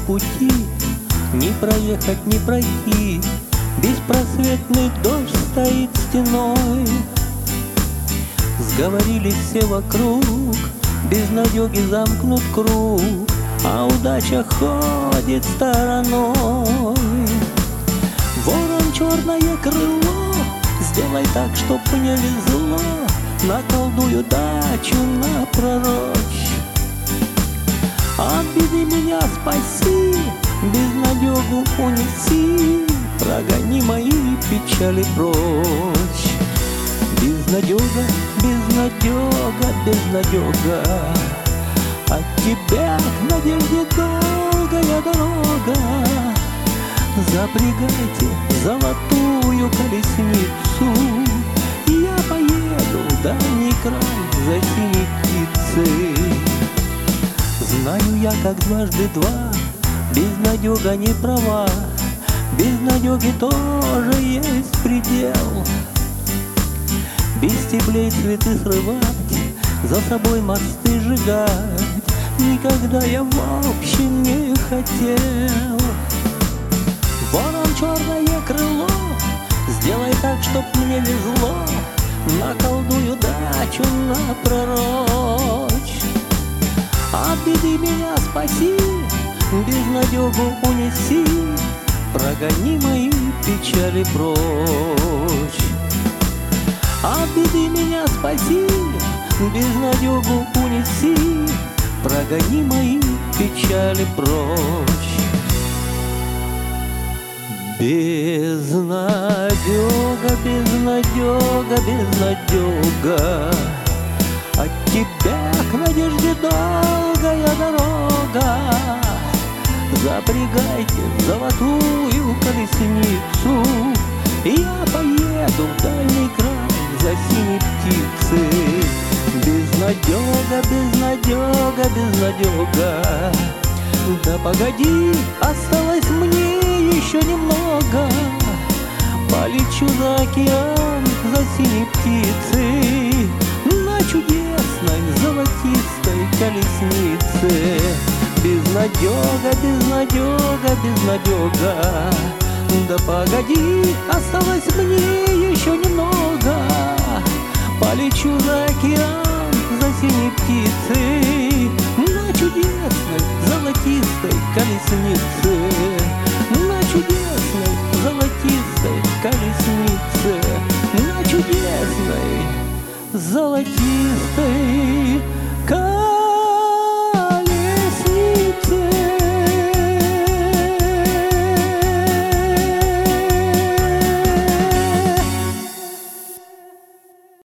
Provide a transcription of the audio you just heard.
пути не проехать, не пройти. Беспросветный дождь стоит стеной. Сговорились все вокруг, безнадёги замкнут круг, а удача ходит стороной. Ворон, черное крыло, сделай так, чтоб мне везло, наколдую дачу напророчь. От беды меня спаси, безнадёгу унеси, прогони мои печали прочь. Безнадёга, безнадёга, безнадёга, от тебя к надежде долгая дорога. Запрягайте золотую колесницу, я поеду в дальний край за синей птицей. Знаю я, как дважды два, безнадёга не права, безнадёги тоже есть предел. Без стеблей цветы срывать, за собой мосты сжигать никогда я вообще не хотел. Ворон, черное крыло, сделай так, чтоб мне везло, наколдую дачу напророчь. От беды меня спаси, безнадёгу унеси, прогони мои печали прочь. От беды меня спаси, безнадёгу унеси, прогони мои печали прочь. Безнадёга, безнадёга, безнадёга, от тебя к надежде долгая дорога. Запрягайте золотую колесницу, я поеду в дальний край за синей птицей. Безнадёга, безнадёга, безнадёга, да погоди, осталось мне еще немного. Полечу за океан за синей птицей на чудесной золотистой колеснице. Безнадёга, безнадёга, безнадёга, да погоди, осталось мне еще немного. Полечу за океан за синей птицей на чудесной золотистой колеснице, на чудесной золотистой колеснице, на чудесной золотистой